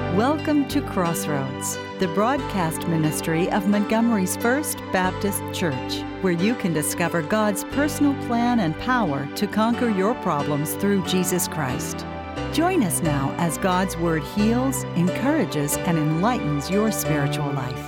Welcome to Crossroads, the broadcast ministry of Montgomery's First Baptist Church, where you can discover God's personal plan and power to conquer your problems through Jesus Christ. Join us now as God's Word heals, encourages, and enlightens your spiritual life.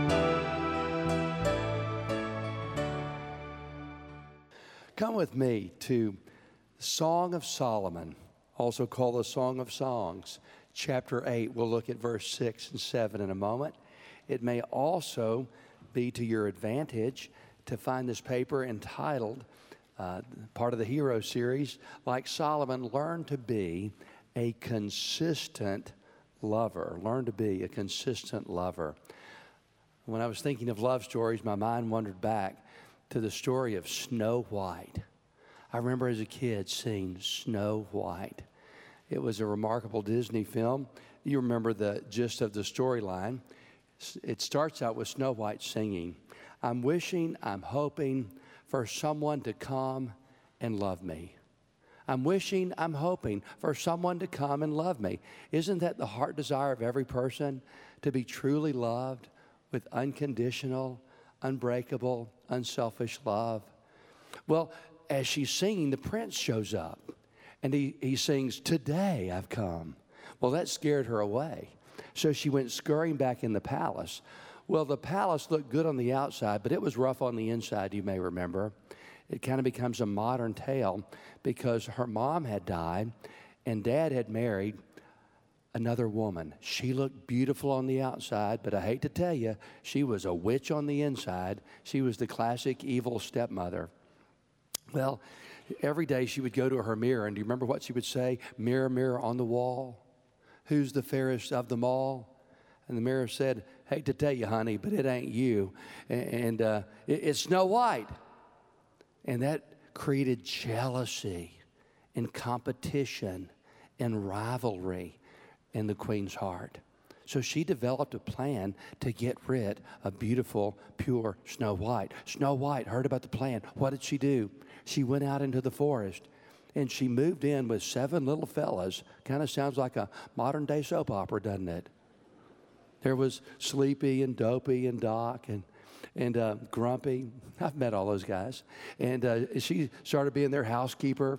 Come with me to the Song of Solomon, also called the Song of Songs, chapter 8. We'll look at verse 6 and 7 in a moment. It may also be to your advantage to find this paper entitled, part of the Hero series, like Solomon, Learn to be a Consistent Lover. Learn to be a consistent lover. When I was thinking of love stories, my mind wandered back to the story of Snow White. I remember as a kid seeing Snow White. It was a remarkable Disney film. You remember the gist of the storyline. It starts out with Snow White singing, I'm wishing, I'm hoping for someone to come and love me. I'm wishing, I'm hoping for someone to come and love me. Isn't that the heart desire of every person? To be truly loved with unconditional, unbreakable, unselfish love. Well, as she's singing, the prince shows up. And he sings, Today I've come. Well, that scared her away. So she went scurrying back in the palace. Well, the palace looked good on the outside, but it was rough on the inside, you may remember. It kind of becomes a modern tale because her mom had died and dad had married another woman. She looked beautiful on the outside, but I hate to tell you, she was a witch on the inside. She was the classic evil stepmother. Well, every day she would go to her mirror, and do you remember what she would say? Mirror, mirror on the wall, who's the fairest of them all? And the mirror said, hate to tell you, honey, but it ain't you. And it's Snow White. And that created jealousy and competition and rivalry in the queen's heart. So she developed a plan to get rid of beautiful, pure Snow White. Snow White heard about the plan. What did she do? She went out into the forest, and she moved in with 7 little fellas. Kind of sounds like a modern-day soap opera, doesn't it? There was Sleepy and Dopey and Doc and Grumpy. I've met all those guys. And she started being their housekeeper.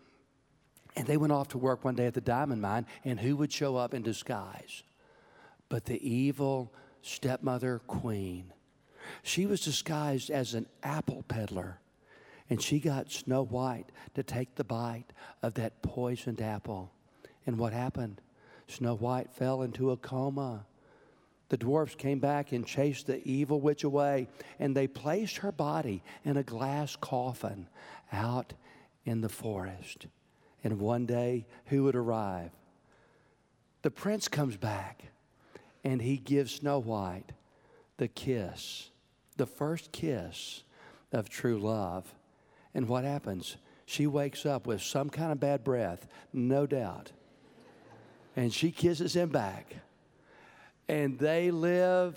And they went off to work one day at the diamond mine, and who would show up in disguise but the evil stepmother queen? She was disguised as an apple peddler, and she got Snow White to take the bite of that poisoned apple. And what happened? Snow White fell into a coma. The dwarfs came back and chased the evil witch away, and they placed her body in a glass coffin out in the forest. And one day, who would arrive? The prince comes back, and he gives Snow White the kiss, the first kiss of true love. And what happens? She wakes up with some kind of bad breath, no doubt. And she kisses him back. And they live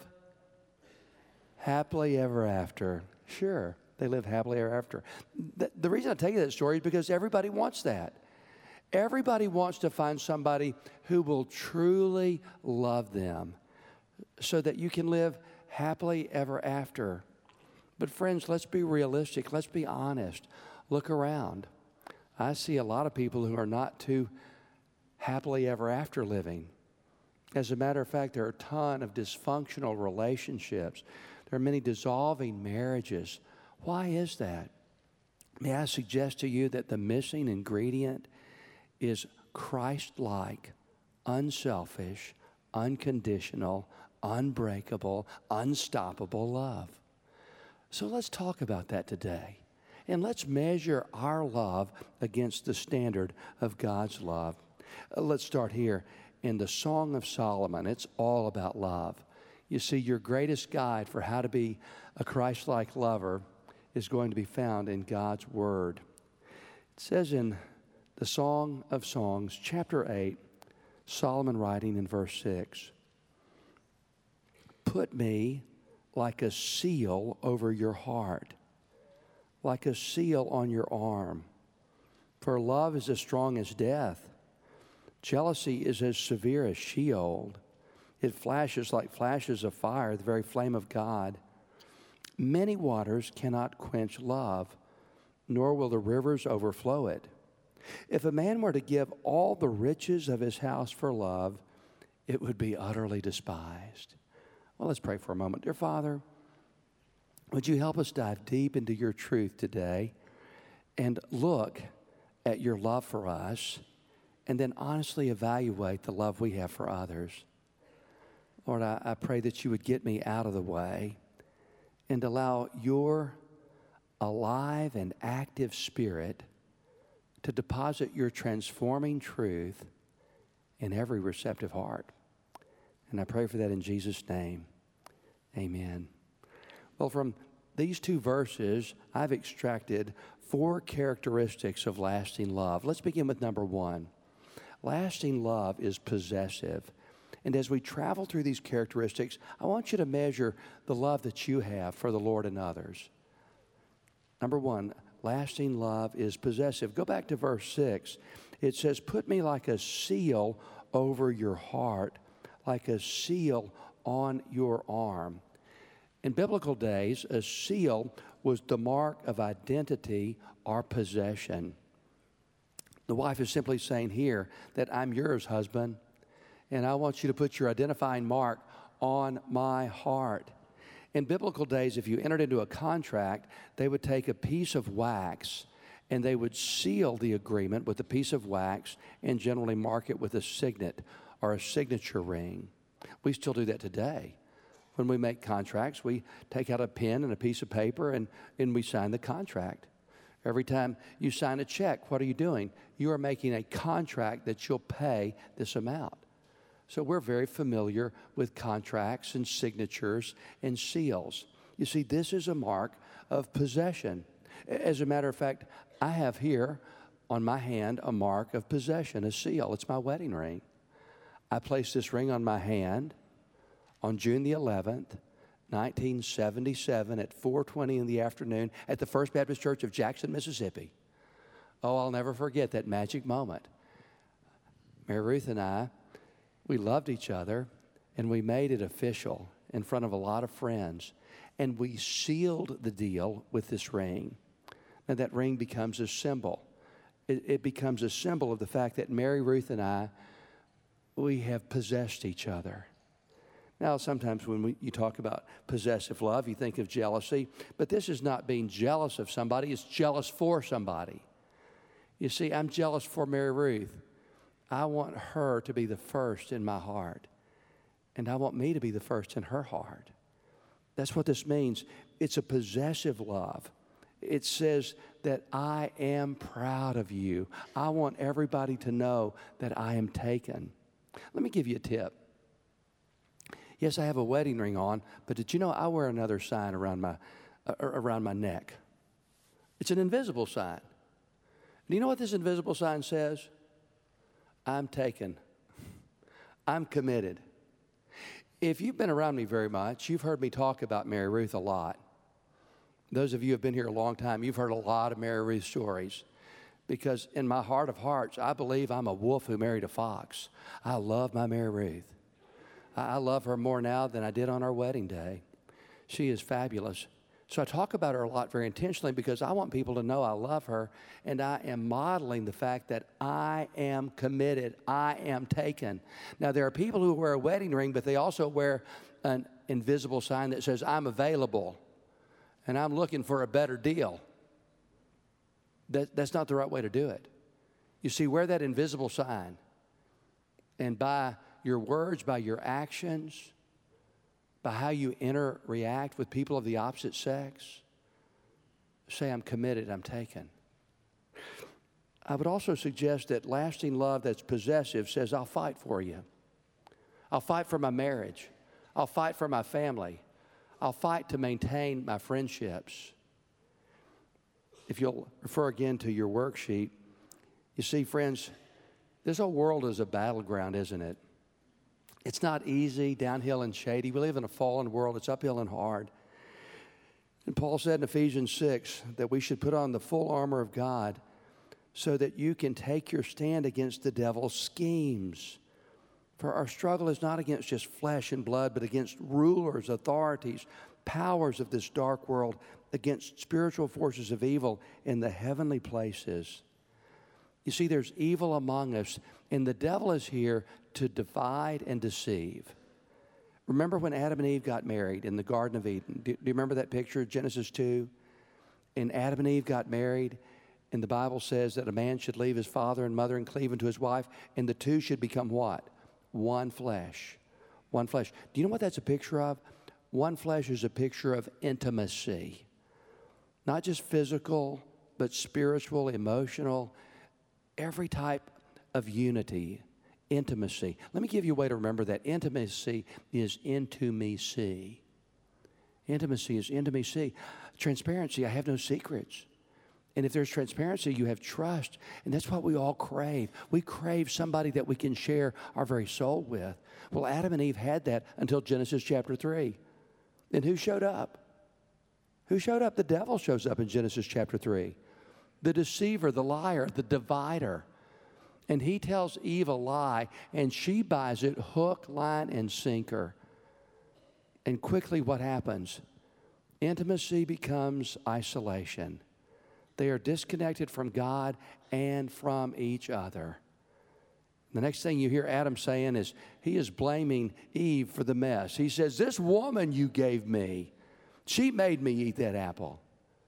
happily ever after. Sure, they live happily ever after. The reason I tell you that story is because everybody wants that. Everybody wants to find somebody who will truly love them so that you can live happily ever after. But friends, let's be realistic. Let's be honest. Look around. I see a lot of people who are not too happily ever after living. As a matter of fact, there are a ton of dysfunctional relationships. There are many dissolving marriages. Why is that? May I suggest to you that the missing ingredient is Christ-like, unselfish, unconditional, unbreakable, unstoppable love. So let's talk about that today. And let's measure our love against the standard of God's love. Let's start here in the Song of Solomon. It's all about love. You see, your greatest guide for how to be a Christ-like lover is going to be found in God's Word. It says in the Song of Songs, chapter 8, Solomon writing in verse 6, Put me like a seal over your heart, like a seal on your arm. For love is as strong as death. Jealousy is as severe as Sheol. It flashes like flashes of fire, the very flame of God. Many waters cannot quench love, nor will the rivers overflow it. If a man were to give all the riches of his house for love, it would be utterly despised. Well, let's pray for a moment. Dear Father, would you help us dive deep into your truth today and look at your love for us and then honestly evaluate the love we have for others. Lord, I pray that you would get me out of the way and allow your alive and active Spirit to deposit your transforming truth in every receptive heart. And I pray for that in Jesus' name. Amen. Well, from these two verses, I've extracted 4 characteristics of lasting love. Let's begin with number 1. Lasting love is possessive. And as we travel through these characteristics, I want you to measure the love that you have for the Lord and others. Number 1, lasting love is possessive. Go back to verse 6. It says, "Put me like a seal over your heart, like a seal on your arm." In biblical days, a seal was the mark of identity or possession. The wife is simply saying here that I'm yours, husband, and I want you to put your identifying mark on my heart. In biblical days, if you entered into a contract, they would take a piece of wax and they would seal the agreement with a piece of wax and generally mark it with a signet or a signature ring. We still do that today. When we make contracts, we take out a pen and a piece of paper and we sign the contract. Every time you sign a check, what are you doing? You are making a contract that you'll pay this amount. So we're very familiar with contracts and signatures and seals. You see, this is a mark of possession. As a matter of fact, I have here on my hand a mark of possession, a seal. It's my wedding ring. I placed this ring on my hand on June the 11th, 1977 at 4:20 in the afternoon at the First Baptist Church of Jackson, Mississippi. Oh, I'll never forget that magic moment. Mary Ruth and I, we loved each other, and we made it official in front of a lot of friends, and we sealed the deal with this ring. Now, that ring becomes a symbol. It becomes a symbol of the fact that Mary Ruth and I, we have possessed each other. Now, sometimes when you talk about possessive love, you think of jealousy, but this is not being jealous of somebody, it's jealous for somebody. You see, I'm jealous for Mary Ruth. I want her to be the first in my heart, and I want me to be the first in her heart. That's what this means. It's a possessive love. It says that I am proud of you. I want everybody to know that I am taken. Let me give you a tip. Yes, I have a wedding ring on, but did you know I wear another sign around my neck? It's an invisible sign. Do you know what this invisible sign says? I'm taken. I'm committed. If you've been around me very much, you've heard me talk about Mary Ruth a lot. Those of you who have been here a long time, you've heard a lot of Mary Ruth stories. Because in my heart of hearts, I believe I'm a wolf who married a fox. I love my Mary Ruth. I love her more now than I did on our wedding day. She is fabulous. So I talk about her a lot very intentionally because I want people to know I love her, and I am modeling the fact that I am committed. I am taken. Now, there are people who wear a wedding ring, but they also wear an invisible sign that says, I'm available, and I'm looking for a better deal. That's not the right way to do it. You see, wear that invisible sign, and by your words, by your actions, by how you interact with people of the opposite sex, say, I'm committed, I'm taken. I would also suggest that lasting love that's possessive says, I'll fight for you. I'll fight for my marriage. I'll fight for my family. I'll fight to maintain my friendships. If you'll refer again to your worksheet, you see, friends, this whole world is a battleground, isn't it? It's not easy, downhill and shady. We live in a fallen world. It's uphill and hard. And Paul said in Ephesians 6 that we should put on the full armor of God so that you can take your stand against the devil's schemes. For our struggle is not against just flesh and blood, but against rulers, authorities, powers of this dark world, against spiritual forces of evil in the heavenly places. You see, there's evil among us, and the devil is here to divide and deceive. Remember when Adam and Eve got married in the Garden of Eden? Do you remember that picture, Genesis 2? And Adam and Eve got married, and the Bible says that a man should leave his father and mother and cleave unto his wife, and the two should become what? One flesh. One flesh. Do you know what that's a picture of? One flesh is a picture of intimacy. Not just physical, but spiritual, emotional, every type of unity, intimacy. Let me give you a way to remember that. Intimacy is into me see. Intimacy is intimacy. Transparency, I have no secrets. And if there's transparency, you have trust. And that's what we all crave. We crave somebody that we can share our very soul with. Well, Adam and Eve had that until Genesis chapter 3. And who showed up? Who showed up? The devil shows up in Genesis chapter 3. The deceiver, the liar, the divider. And he tells Eve a lie, and she buys it hook, line, and sinker. And quickly what happens? Intimacy becomes isolation. They are disconnected from God and from each other. The next thing you hear Adam saying is he is blaming Eve for the mess. He says, this woman you gave me, she made me eat that apple.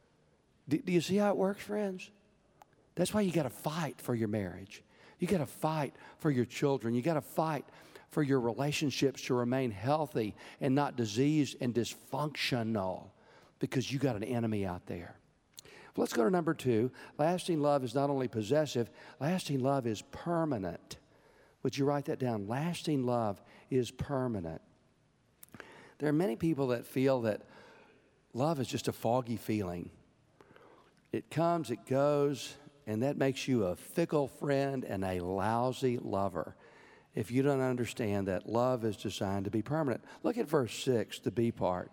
Do you see how it works, friends? That's why you got to fight for your marriage. You got to fight for your children. You got to fight for your relationships to remain healthy and not diseased and dysfunctional, because you got an enemy out there. Well, let's go to number 2. Lasting love is not only possessive, lasting love is permanent. Would you write that down? Lasting love is permanent. There are many people that feel that love is just a foggy feeling. It comes, it goes, and that makes you a fickle friend and a lousy lover if you don't understand that love is designed to be permanent. Look at verse 6, the B part.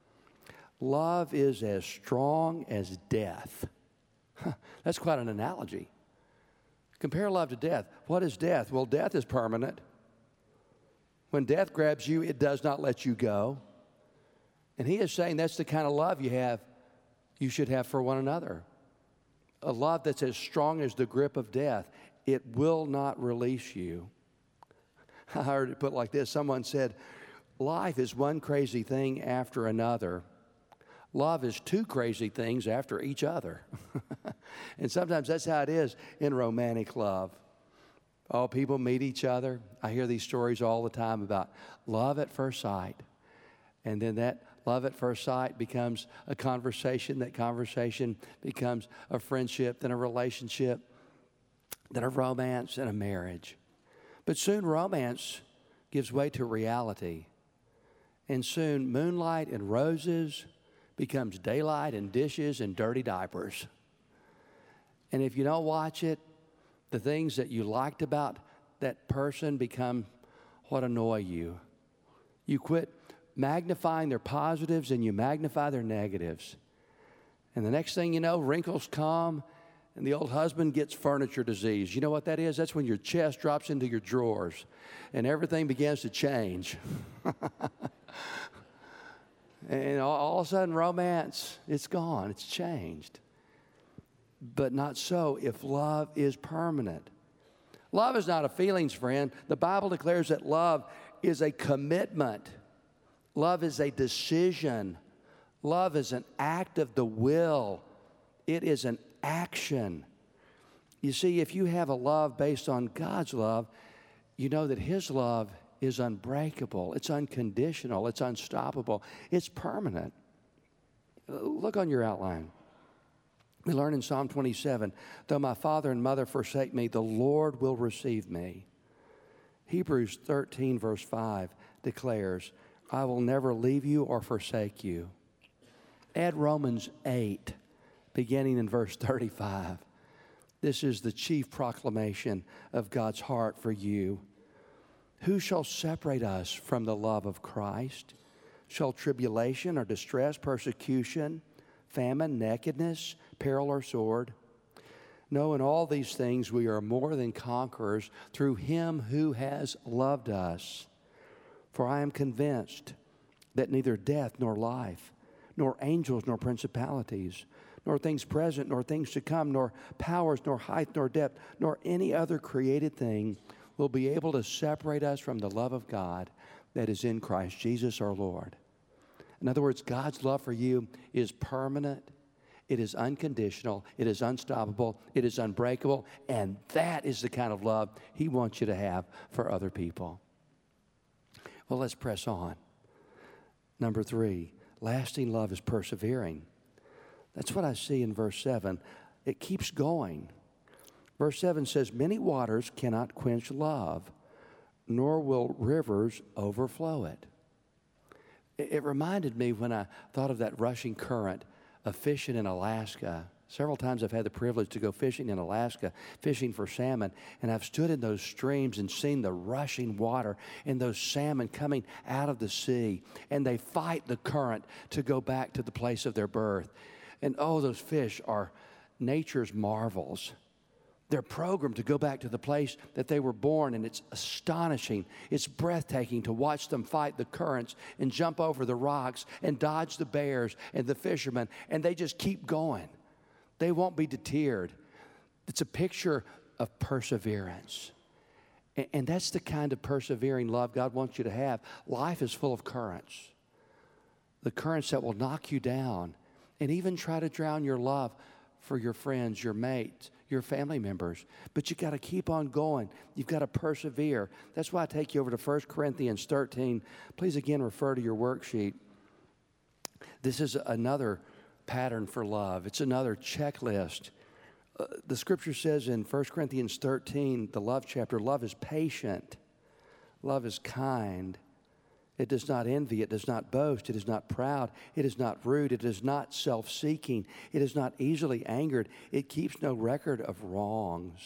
Love is as strong as death. That's quite an analogy. Compare love to death. What is death? Well, death is permanent. When death grabs you, it does not let you go. And he is saying that's the kind of love you should have for one another. A love that's as strong as the grip of death. It will not release you. I heard it put like this. Someone said, life is one crazy thing after another. Love is two crazy things after each other. And sometimes that's how it is in romantic love. Oh, people meet each other. I hear these stories all the time about love at first sight. And then that love at first sight becomes a conversation. That conversation becomes a friendship, then a relationship, then a romance, and a marriage. But soon romance gives way to reality. And soon moonlight and roses becomes daylight and dishes and dirty diapers. And if you don't watch it, the things that you liked about that person become what annoy you. You quit magnifying their positives and you magnify their negatives. And the next thing you know, wrinkles come and the old husband gets furniture disease. You know what that is? That's when your chest drops into your drawers and everything begins to change. And all of a sudden, romance, it's gone. It's changed. But not so if love is permanent. Love is not a feelings, friend. The Bible declares that love is a commitment. Love is a decision. Love is an act of the will. It is an action. You see, if you have a love based on God's love, you know that His love is unbreakable. It's unconditional. It's unstoppable. It's permanent. Look on your outline. We learn in Psalm 27, though my father and mother forsake me, the Lord will receive me. Hebrews 13, verse 5 declares, I will never leave you or forsake you. Add Romans 8, beginning in verse 35. This is the chief proclamation of God's heart for you. Who shall separate us from the love of Christ? Shall tribulation or distress, persecution, famine, nakedness, peril, or sword? No, in all these things we are more than conquerors through him who has loved us. For I am convinced that neither death nor life, nor angels nor principalities, nor things present nor things to come, nor powers, nor height, nor depth, nor any other created thing will be able to separate us from the love of God that is in Christ Jesus our Lord. In other words, God's love for you is permanent, it is unconditional, it is unstoppable, it is unbreakable, and that is the kind of love he wants you to have for other people. Well, let's press on. Number 3, lasting love is persevering. That's what I see in verse 7. It keeps going. Verse 7 says, many waters cannot quench love, nor will rivers overflow it. It reminded me when I thought of that rushing current of fishing in Alaska. Several times I've had the privilege to go fishing in Alaska, fishing for salmon, and I've stood in those streams and seen the rushing water and those salmon coming out of the sea, and they fight the current to go back to the place of their birth. And oh, those fish are nature's marvels. They're programmed to go back to the place that they were born, and it's astonishing. It's breathtaking to watch them fight the currents and jump over the rocks and dodge the bears and the fishermen, and they just keep going. They won't be deterred. It's a picture of perseverance. And that's the kind of persevering love God wants you to have. Life is full of currents. The currents that will knock you down and even try to drown your love for your friends, your mates, your family members. But you've got to keep on going. You've got to persevere. That's why I take you over to 1 Corinthians 13. Please again refer to your worksheet. This is another pattern for love. It's another checklist. The scripture says in 1 Corinthians 13, the love chapter, love is patient. Love is kind. It does not envy. It does not boast. It is not proud. It is not rude. It is not self-seeking. It is not easily angered. It keeps no record of wrongs.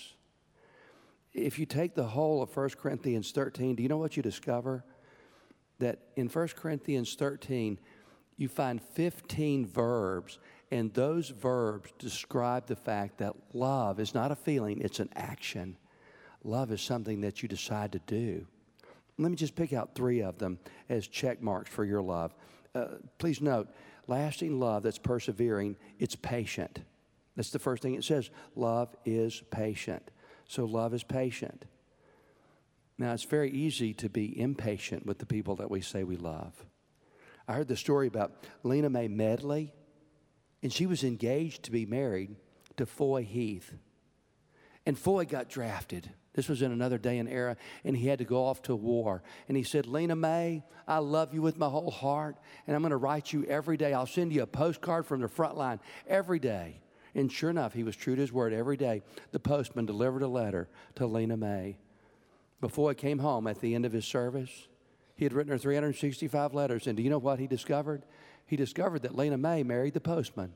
If you take the whole of 1 Corinthians 13, do you know what you discover? That in 1 Corinthians 13, you find 15 verbs, and those verbs describe the fact that love is not a feeling, it's an action. Love is something that you decide to do. Let me just pick out 3 of them as check marks for your love. Please note, lasting love that's persevering, it's patient. That's the first thing it says. Love is patient. So love is patient. Now, it's very easy to be impatient with the people that we say we love. I heard the story about Lena Mae Medley, and she was engaged to be married to Foy Heath. And Foy got drafted. This was in another day and era, and he had to go off to war. And he said, Lena Mae, I love you with my whole heart, and I'm going to write you every day. I'll send you a postcard from the front line every day. And sure enough, he was true to his word. Every day, the postman delivered a letter to Lena Mae. Before he came home at the end of his service, he had written her 365 letters, and do you know what he discovered? He discovered that Lena Mae married the postman.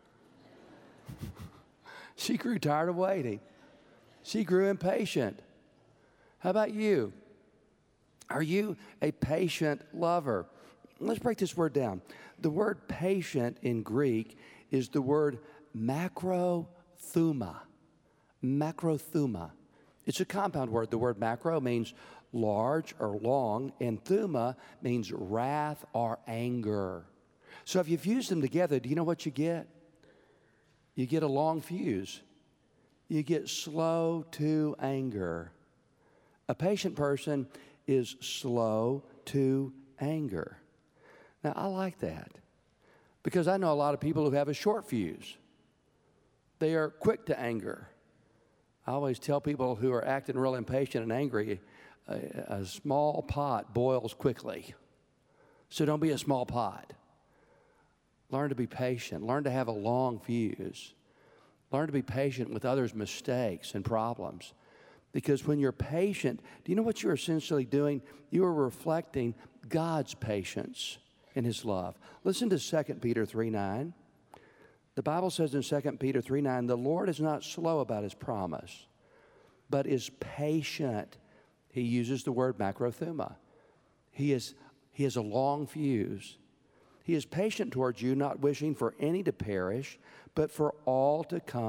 She grew tired of waiting. She grew impatient. How about you? Are you a patient lover? Let's break this word down. The word patient in Greek is the word macrothuma. Macrothuma. It's a compound word. The word macro means large or long, and thuma means wrath or anger. So if you fuse them together, do you know what you get? You get a long fuse. You get slow to anger. A patient person is slow to anger. Now, I like that because I know a lot of people who have a short fuse. They are quick to anger. I always tell people who are acting real impatient and angry, a small pot boils quickly. So don't be a small pot. Learn to be patient. Learn to have a long fuse. Learn to be patient with others' mistakes and problems. Because when you're patient, do you know what you're essentially doing? You are reflecting God's patience and His love. Listen to 2 Peter 3:9. The Bible says in 2 Peter 3:9, the Lord is not slow about His promise, but is patient. He uses the word macrothuma. He has a long fuse. He is patient towards you, not wishing for any to perish, but for all to come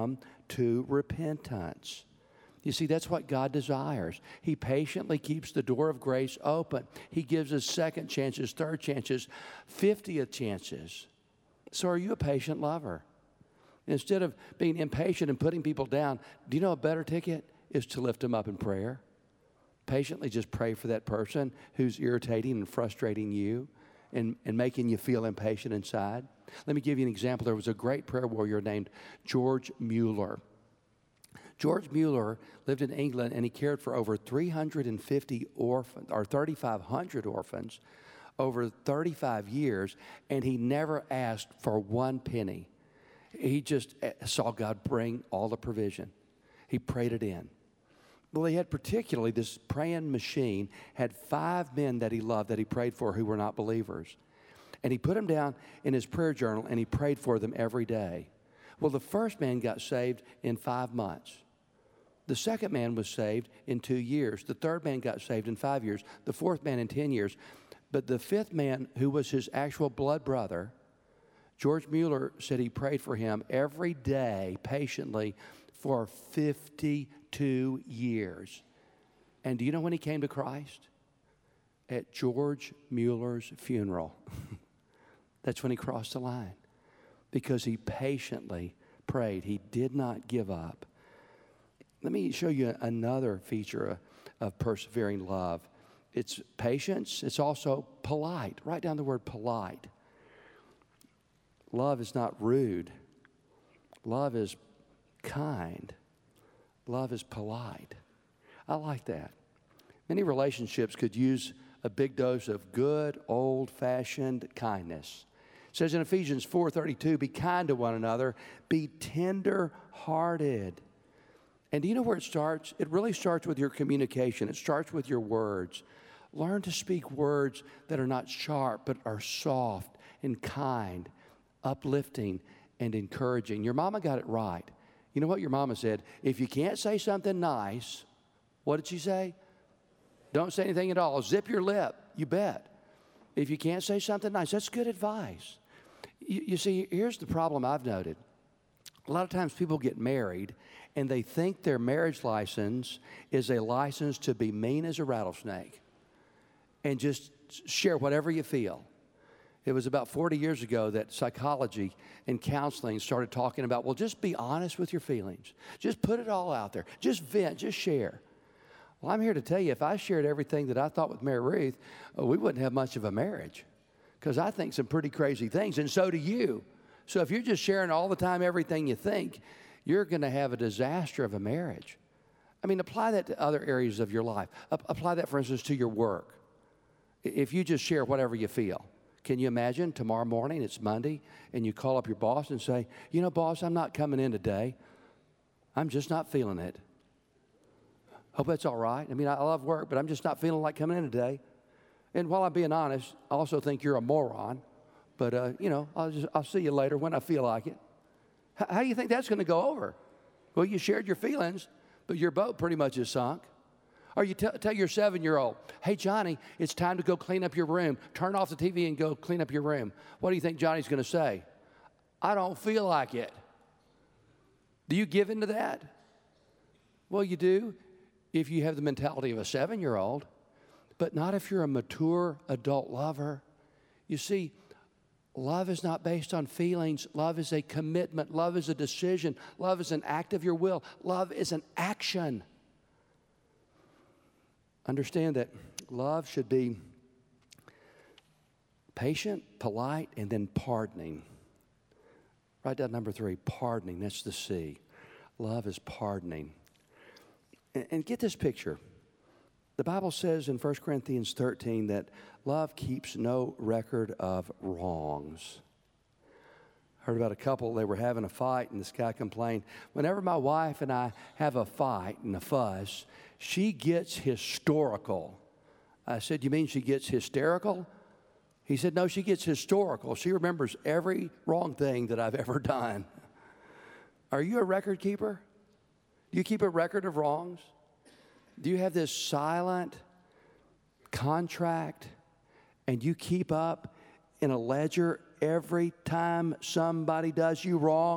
to repentance. You see, that's what God desires. He patiently keeps the door of grace open. He gives us second chances, third chances, 50th chances. So are you a patient lover? Instead of being impatient and putting people down, do you know a better ticket is to lift them up in prayer? Patiently just pray for that person who's irritating and frustrating you and making you feel impatient inside. Let me give you an example. There was a great prayer warrior named George Mueller. George Mueller lived in England, and he cared for over 350 orphans, or 3,500 orphans, over 35 years, and he never asked for one penny. He just saw God bring all the provision. He prayed it in. Well, he had particularly this praying machine, had 5 men that he loved that he prayed for who were not believers. And he put them down in his prayer journal, and he prayed for them every day. Well, the first man got saved in 5 months. The second man was saved in 2 years. The third man got saved in 5 years. The fourth man in 10 years. But the fifth man, who was his actual blood brother, George Mueller said he prayed for him every day patiently for 52 years. And do you know when he came to Christ? At George Mueller's funeral. That's when he crossed the line. Because he patiently prayed. He did not give up. Let me show you another feature of persevering love. It's patience. It's also polite. Write down the word polite. Love is not rude. Love is kind. Love is polite. I like that. Many relationships could use a big dose of good, old-fashioned kindness. It says in Ephesians 4:32, be kind to one another, be tender-hearted. And do you know where it starts? It really starts with your communication. It starts with your words. Learn to speak words that are not sharp, but are soft and kind, uplifting and encouraging. Your mama got it right. You know what your mama said? If you can't say something nice, what did she say? Don't say anything at all. Zip your lip. You bet. If you can't say something nice, that's good advice. You see, here's the problem I've noted. A lot of times people get married and they think their marriage license is a license to be mean as a rattlesnake and just share whatever you feel. It was about 40 years ago that psychology and counseling started talking about, well, just be honest with your feelings. Just put it all out there. Just vent, just share. Well, I'm here to tell you, if I shared everything that I thought with Mary Ruth, we wouldn't have much of a marriage because I think some pretty crazy things, and so do you. So if you're just sharing all the time everything you think, you're going to have a disaster of a marriage. I mean, apply that to other areas of your life. Apply that, for instance, to your work. If you just share whatever you feel, can you imagine tomorrow morning, it's Monday, and you call up your boss and say, you know, boss, I'm not coming in today. I'm just not feeling it. Hope that's all right. I mean, I love work, but I'm just not feeling like coming in today. And while I'm being honest, I also think you're a moron. But, you know, I'll see you later when I feel like it. How do you think that's going to go over? Well, you shared your feelings, but your boat pretty much is sunk. Or you tell your 7-year-old, hey, Johnny, it's time to go clean up your room. Turn off the TV and go clean up your room. What do you think Johnny's going to say? I don't feel like it. Do you give into that? Well, you do if you have the mentality of a 7-year-old, but not if you're a mature adult lover. You see, love is not based on feelings. Love is a commitment. Love is a decision. Love is an act of your will. Love is an action. Understand that love should be patient, polite, and then pardoning. Write down number 3, pardoning. That's the C. Love is pardoning. And get this picture. The Bible says in 1 Corinthians 13 that love keeps no record of wrongs. I heard about a couple, they were having a fight, and this guy complained, whenever my wife and I have a fight and a fuss, she gets historical. I said, you mean she gets hysterical? He said, no, she gets historical. She remembers every wrong thing that I've ever done. Are you a record keeper? Do you keep a record of wrongs? Do you have this silent contract and you keep up in a ledger every time somebody does you wrong?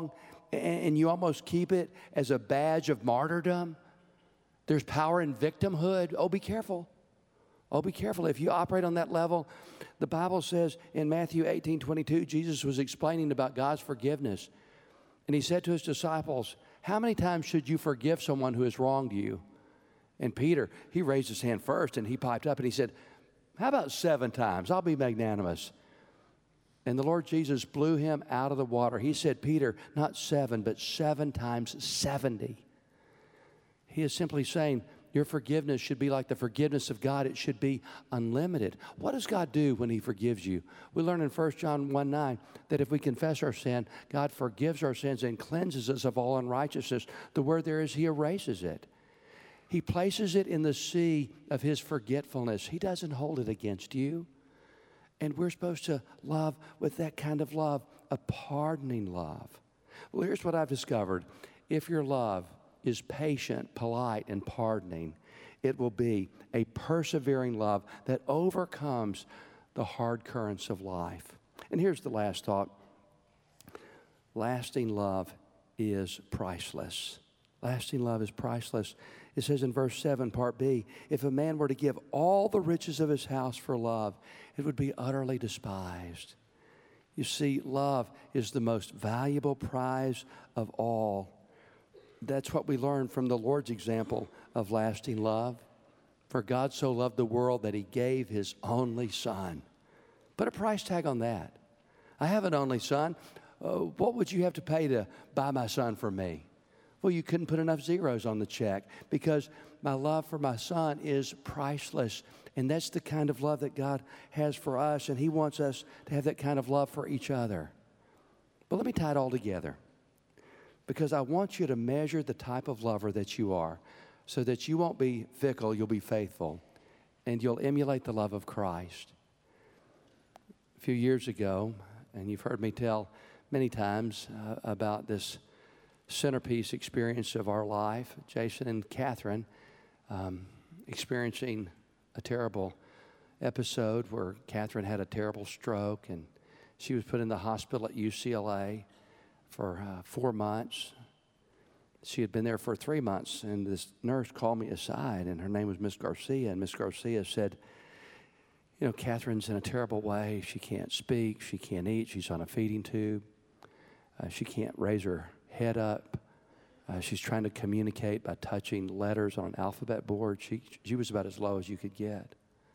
and you almost keep it as a badge of martyrdom. There's power in victimhood. Oh, be careful. Oh, be careful. If you operate on that level, the Bible says in Matthew 18:22, Jesus was explaining about God's forgiveness. And he said to his disciples, how many times should you forgive someone who has wronged you? And Peter, he raised his hand first and he piped up and he said, how about 7 times? I'll be magnanimous. And the Lord Jesus blew him out of the water. He said, Peter, not 7, but 7 times 70. He is simply saying, your forgiveness should be like the forgiveness of God. It should be unlimited. What does God do when he forgives you? We learn in 1 John 1:9 that if we confess our sin, God forgives our sins and cleanses us of all unrighteousness. The word there is he erases it. He places it in the sea of his forgetfulness. He doesn't hold it against you. And we're supposed to love with that kind of love, a pardoning love. Well, here's what I've discovered. If your love is patient, polite, and pardoning, it will be a persevering love that overcomes the hard currents of life. And here's the last thought. Lasting love is priceless. Lasting love is priceless. It says in verse 7, part B, if a man were to give all the riches of his house for love, it would be utterly despised. You see, love is the most valuable prize of all. That's what we learn from the Lord's example of lasting love. For God so loved the world that he gave his only son. Put a price tag on that. I have an only son. What would you have to pay to buy my son from me? Well, you couldn't put enough zeros on the check because my love for my son is priceless. And that's the kind of love that God has for us. And he wants us to have that kind of love for each other. But let me tie it all together. Because I want you to measure the type of lover that you are so that you won't be fickle, you'll be faithful, and you'll emulate the love of Christ. A few years ago, and you've heard me tell many times about this centerpiece experience of our life, Jason and Catherine experiencing a terrible episode where Catherine had a terrible stroke and she was put in the hospital at UCLA for 4 months. She had been there for 3 months, and this nurse called me aside, and her name was Miss Garcia, and Miss Garcia said, you know, Catherine's in a terrible way. She can't speak. She can't eat. She's on a feeding tube. She can't raise her head up. She's trying to communicate by touching letters on an alphabet board. She was about as low as you could get.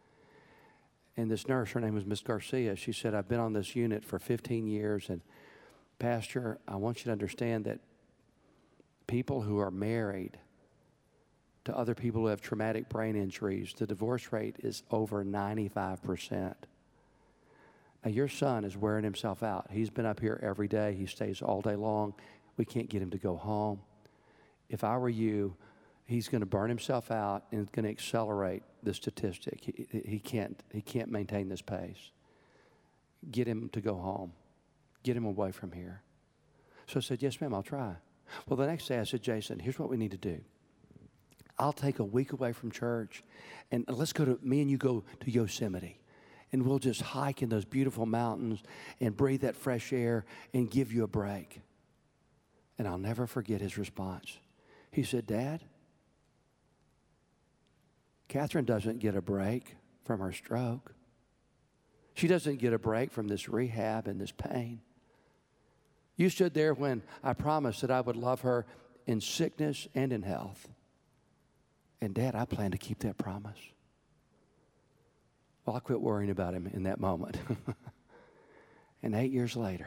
And this nurse, her name was Miss Garcia, she said, I've been on this unit for 15 years, and Pastor, I want you to understand that people who are married to other people who have traumatic brain injuries, the divorce rate is over 95%. Now, your son is wearing himself out. He's been up here every day. He stays all day long. We can't get him to go home. If I were you, he's going to burn himself out and it's going to accelerate the statistic. He can't maintain this pace. Get him to go home. Get him away from here. So I said, yes, ma'am, I'll try. Well, the next day I said, Jason, here's what we need to do. I'll take a week away from church, and me and you go to Yosemite, and we'll just hike in those beautiful mountains and breathe that fresh air and give you a break. And I'll never forget his response. He said, Dad, Catherine doesn't get a break from her stroke. She doesn't get a break from this rehab and this pain. You stood there when I promised that I would love her in sickness and in health. And Dad, I plan to keep that promise. Well, I quit worrying about him in that moment. And 8 years later,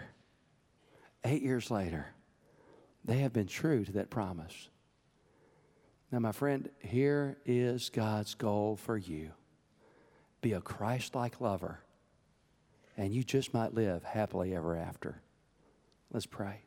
they have been true to that promise. Now, my friend, here is God's goal for you. Be a Christ-like lover, and you just might live happily ever after. Let's pray.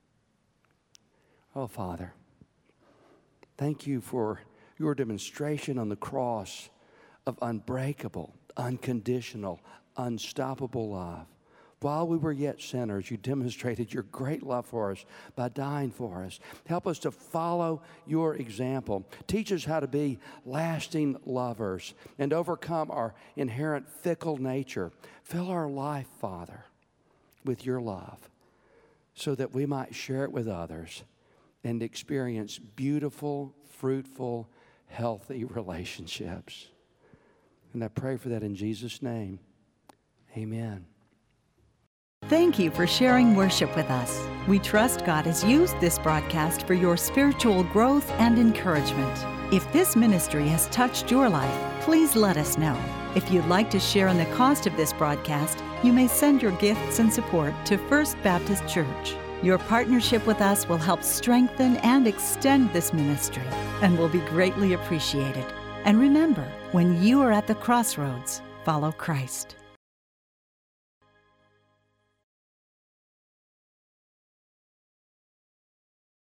Oh, Father, thank you for your demonstration on the cross of unbreakable, unconditional, unstoppable love. While we were yet sinners, you demonstrated your great love for us by dying for us. Help us to follow your example. Teach us how to be lasting lovers and overcome our inherent fickle nature. Fill our life, Father, with your love so that we might share it with others and experience beautiful, fruitful, healthy relationships. And I pray for that in Jesus' name. Amen. Thank you for sharing worship with us. We trust God has used this broadcast for your spiritual growth and encouragement. If this ministry has touched your life, please let us know. If you'd like to share in the cost of this broadcast, you may send your gifts and support to First Baptist Church. Your partnership with us will help strengthen and extend this ministry and will be greatly appreciated. And remember, when you are at the crossroads, follow Christ.